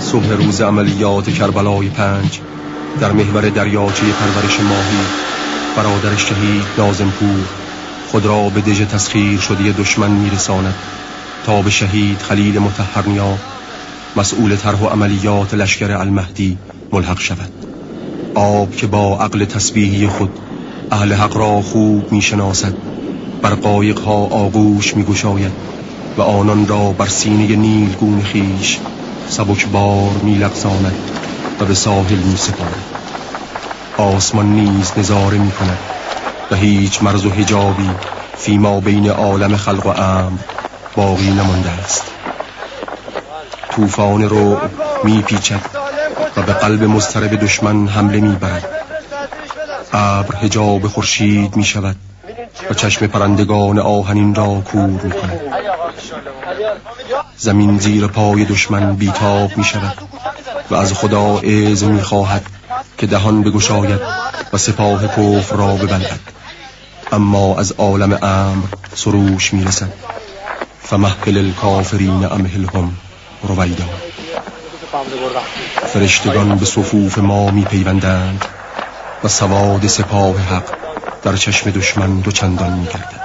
صبح روز عملیات کربلای 5 در محور دریاچه پرورش ماهی برادر شهید ناظم‌پور خود را به دژ تسخیر شده دشمن میرساند تا به شهید خلیل مطهرنیا مسئول طرح و عملیات لشکر المهدی ملحق شود. آب که با عقل تسبیحی خود اهل حق را خوب میشناسد بر قایق‌ها آغوش میگشاید و آنان را بر سینه نیلگون خیش سبک بار میلغزاند و به ساحل میسپارد. آسمان نیز نظاره میکند و هیچ مرز و حجابی فیما بین عالم خلق و امر باقی نمانده است. طوفان رو میپیچد و به قلب مضطرب دشمن حمله میبرد. ابر حجاب خورشید میشود و چشم پرندگان آهنین را کور میکند. زمین زیر پای دشمن بیتاب میشود و از خدا اذن میخواهد که دهان بگشاید و سپاه کفر را ببلعد. اما از عالم امر سروش میرسد فمهل الکافرین امهلهم رویدا. فرشتگان به صفوف ما میپیوندند و سواد سپاه حق در چشم دشمن دوچندان میگردد.